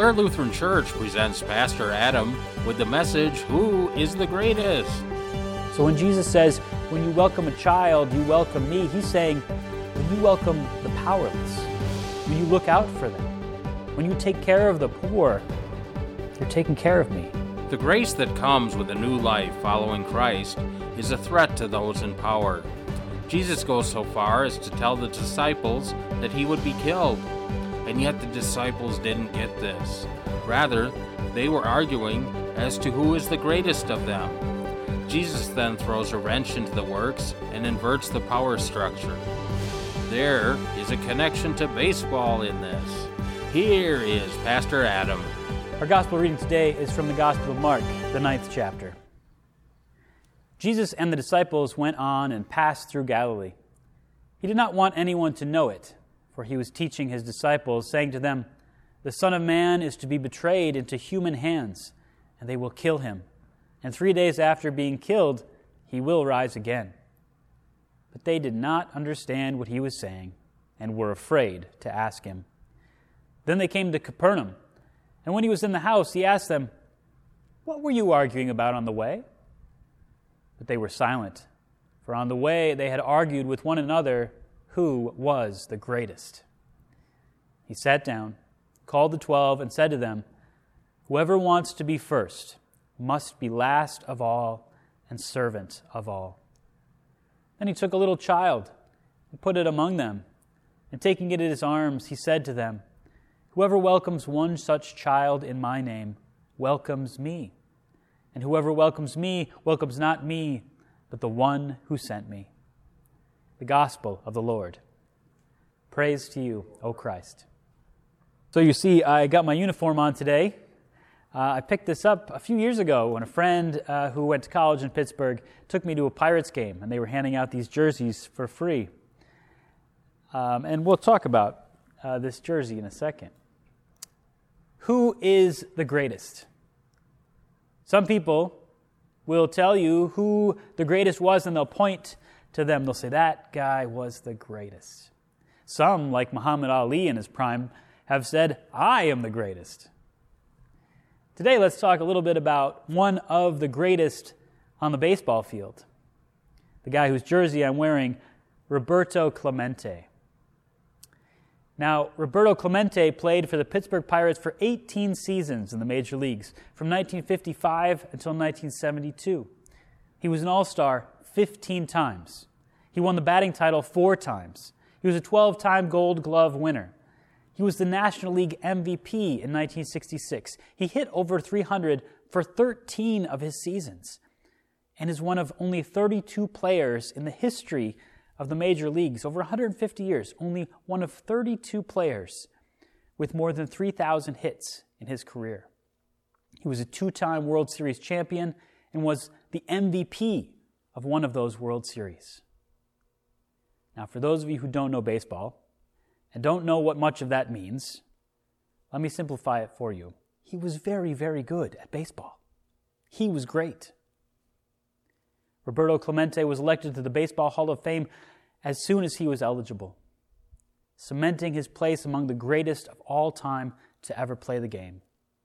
Our Lutheran Church presents Pastor Adam with the message, Who is the Greatest? So when Jesus says, when you welcome a child, you welcome me, he's saying, when you welcome the powerless, when you look out for them, when you take care of the poor, you're taking care of me. The grace that comes with a new life following Christ is a threat to those in power. Jesus goes so far as to tell the disciples that he would be killed. And yet the disciples didn't get this. Rather, they were arguing as to who is the greatest of them. Jesus then throws a wrench into the works and inverts the power structure. There is a connection to baseball in this. Here is Pastor Adam. Our gospel reading today is from the Gospel of Mark, the 9th chapter. Jesus and the disciples went on and passed through Galilee. He did not want anyone to know it, for he was teaching his disciples, saying to them, "The Son of Man is to be betrayed into human hands, and they will kill him. And 3 days after being killed, he will rise again." But they did not understand what he was saying, and were afraid to ask him. Then they came to Capernaum, and when he was in the house, he asked them, "What were you arguing about on the way?" But they were silent, for on the way they had argued with one another who was the greatest. He sat down, called the 12, and said to them, "Whoever wants to be first must be last of all and servant of all." Then he took a little child and put it among them, and taking it in his arms, he said to them, "Whoever welcomes one such child in my name welcomes me, and whoever welcomes me welcomes not me, but the one who sent me." The Gospel of the Lord. Praise to you, O Christ. So you see, I got my uniform on today. I picked this up a few years ago when a friend who went to college in Pittsburgh took me to a Pirates game, and they were handing out these jerseys for free. And we'll talk about this jersey in a second. Who is the greatest? Some people will tell you who the greatest was, and they'll point to them. They'll say, that guy was the greatest. Some, like Muhammad Ali in his prime, have said, I am the greatest. Today, let's talk a little bit about one of the greatest on the baseball field. The guy whose jersey I'm wearing, Roberto Clemente. Now, Roberto Clemente played for the Pittsburgh Pirates for 18 seasons in the major leagues, from 1955 until 1972. He was an all-star 15 times. He won the batting title 4 times. He was a 12-time Gold Glove winner. He was the National League MVP in 1966. He hit over 300 for 13 of his seasons, and is one of only 32 players in the history of the major leagues, over 150 years, only one of 32 players with more than 3,000 hits in his career. He was a 2-time World Series champion and was the MVP of one of those World Series. Now, for those of you who don't know baseball and don't know what much of that means, let me simplify it for you. He was very, very good at baseball. He was great. Roberto Clemente was elected to the Baseball Hall of Fame as soon as he was eligible, cementing his place among the greatest of all time to ever play the game.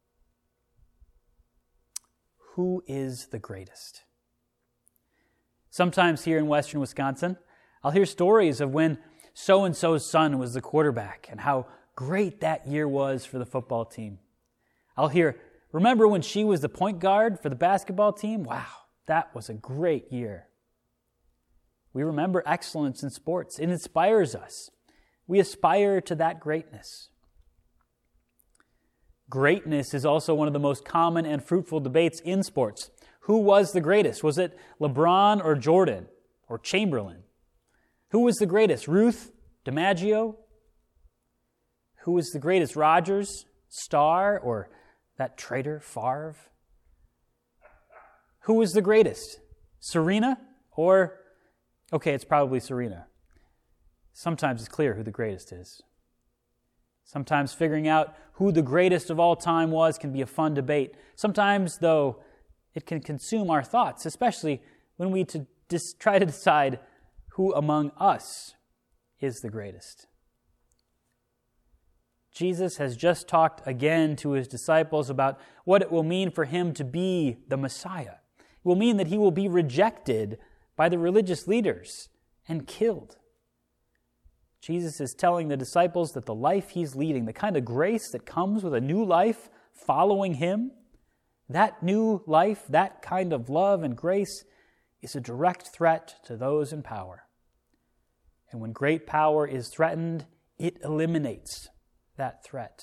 Who is the greatest? Sometimes here in western Wisconsin, I'll hear stories of when so-and-so's son was the quarterback and how great that year was for the football team. I'll hear, remember when she was the point guard for the basketball team? Wow, that was a great year. We remember excellence in sports. It inspires us. We aspire to that greatness. Greatness is also one of the most common and fruitful debates in sports. Who was the greatest? Was it LeBron or Jordan or Chamberlain? Who was the greatest? Ruth, DiMaggio? Who was the greatest? Rodgers, Starr, or that traitor Favre? Who was the greatest? Serena or, okay, it's probably Serena. Sometimes it's clear who the greatest is. Sometimes figuring out who the greatest of all time was can be a fun debate. Sometimes, though, it can consume our thoughts, especially when we try to decide who among us is the greatest. Jesus has just talked again to his disciples about what it will mean for him to be the Messiah. It will mean that he will be rejected by the religious leaders and killed. Jesus is telling the disciples that the life he's leading, the kind of grace that comes with a new life following him, that new life, that kind of love and grace is a direct threat to those in power. And when great power is threatened, it eliminates that threat.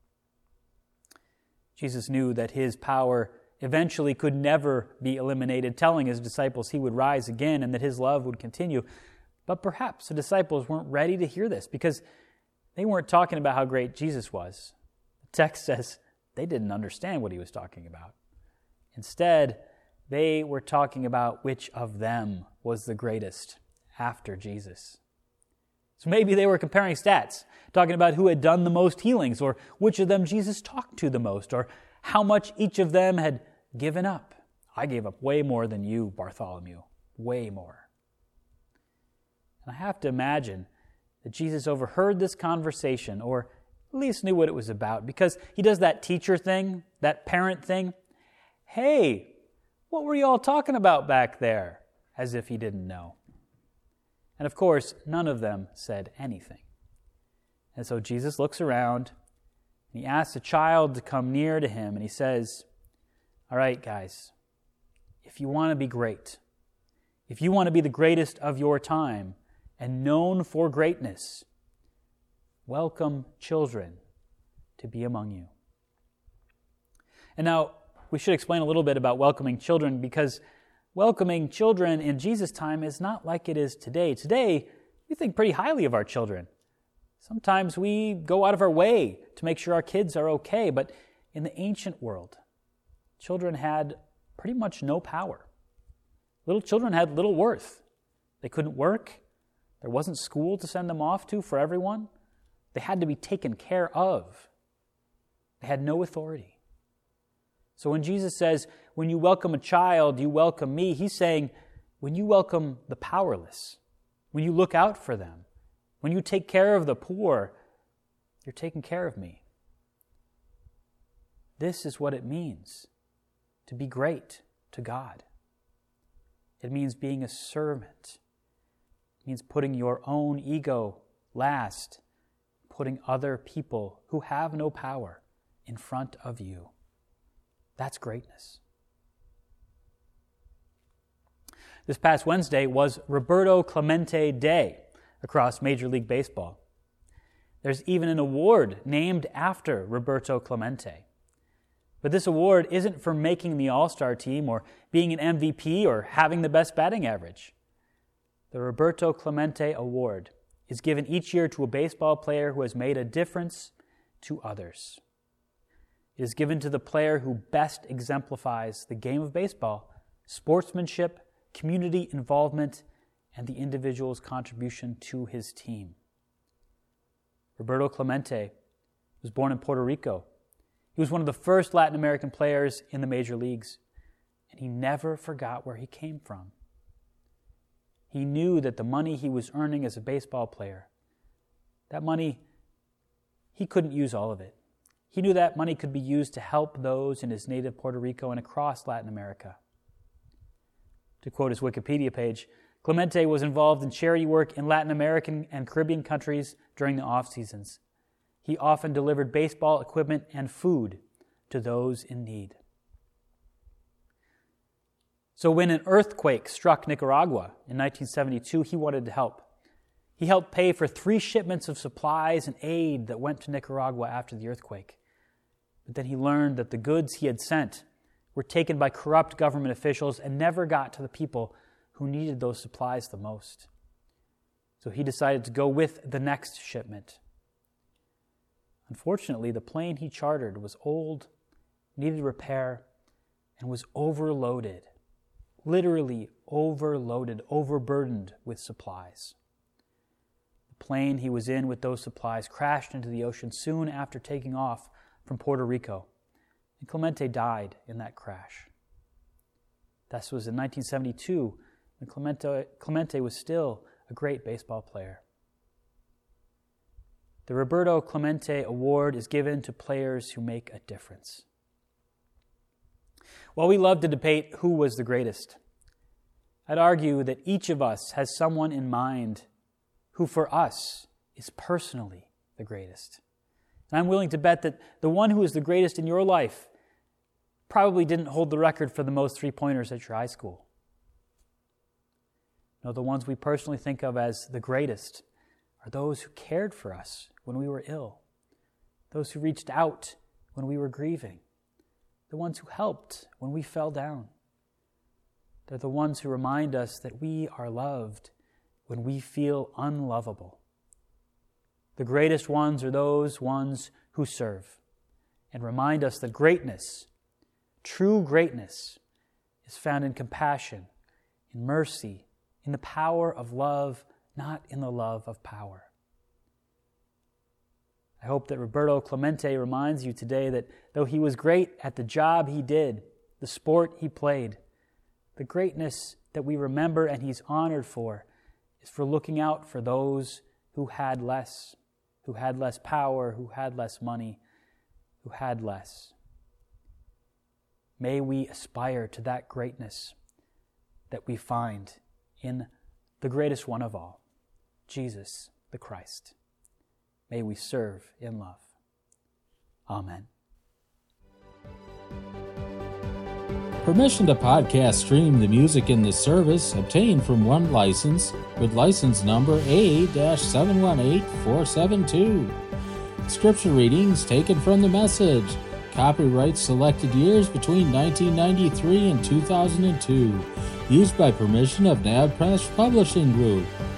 Jesus knew that his power eventually could never be eliminated, telling his disciples he would rise again and that his love would continue. But perhaps the disciples weren't ready to hear this because they weren't talking about how great Jesus was. The text says they didn't understand what he was talking about. Instead, they were talking about which of them was the greatest after Jesus. So maybe they were comparing stats, talking about who had done the most healings, or which of them Jesus talked to the most, or how much each of them had given up. I gave up way more than you, Bartholomew. Way more. And I have to imagine that Jesus overheard this conversation, or at least knew what it was about, because he does that teacher thing, that parent thing. Hey, what were you all talking about back there? As if he didn't know. And of course, none of them said anything. And so Jesus looks around, and he asks a child to come near to him, and he says, all right, guys, if you want to be great, if you want to be the greatest of your time and known for greatness, welcome children to be among you. And now, we should explain a little bit about welcoming children, because welcoming children in Jesus' time is not like it is today. Today, we think pretty highly of our children. Sometimes we go out of our way to make sure our kids are okay, but in the ancient world, children had pretty much no power. Little children had little worth. They couldn't work. There wasn't school to send them off to for everyone. They had to be taken care of. They had no authority. So when Jesus says, when you welcome a child, you welcome me, he's saying, when you welcome the powerless, when you look out for them, when you take care of the poor, you're taking care of me. This is what it means to be great to God. It means being a servant. It means putting your own ego last, putting other people who have no power in front of you. That's greatness. This past Wednesday was Roberto Clemente Day across Major League Baseball. There's even an award named after Roberto Clemente. But this award isn't for making the All-Star team or being an MVP or having the best batting average. The Roberto Clemente Award is given each year to a baseball player who has made a difference to others. It is given to the player who best exemplifies the game of baseball, sportsmanship, community involvement, and the individual's contribution to his team. Roberto Clemente was born in Puerto Rico. He was one of the first Latin American players in the major leagues, and he never forgot where he came from. He knew that the money he was earning as a baseball player, that money, he couldn't use all of it. He knew that money could be used to help those in his native Puerto Rico and across Latin America. To quote his Wikipedia page, Clemente was involved in charity work in Latin American and Caribbean countries during the off-seasons. He often delivered baseball equipment and food to those in need. So when an earthquake struck Nicaragua in 1972, he wanted to help. He helped pay for 3 shipments of supplies and aid that went to Nicaragua after the earthquake. But then he learned that the goods he had sent were taken by corrupt government officials and never got to the people who needed those supplies the most. So he decided to go with the next shipment. Unfortunately, the plane he chartered was old, needed repair, and was overloaded. Literally overloaded, overburdened with supplies. The plane he was in with those supplies crashed into the ocean soon after taking off from Puerto Rico, and Clemente died in that crash. This was in 1972, when Clemente was still a great baseball player. The Roberto Clemente Award is given to players who make a difference. While we love to debate who was the greatest, I'd argue that each of us has someone in mind who for us is personally the greatest. And I'm willing to bet that the one who is the greatest in your life probably didn't hold the record for the most three-pointers at your high school. No, the ones we personally think of as the greatest are those who cared for us when we were ill, those who reached out when we were grieving, the ones who helped when we fell down. They're the ones who remind us that we are loved when we feel unlovable. The greatest ones are those ones who serve and remind us that greatness, true greatness, is found in compassion, in mercy, in the power of love, not in the love of power. I hope that Roberto Clemente reminds you today that though he was great at the job he did, the sport he played, the greatness that we remember and he's honored for is for looking out for those who had less power, who had less money, who had less. May we aspire to that greatness that we find in the greatest one of all, Jesus the Christ. May we serve in love. Amen. Permission to podcast stream the music in this service obtained from one license with license number A-718472. Scripture readings taken from the Message. Copyright selected years between 1993 and 2002. Used by permission of NAB Press Publishing Group.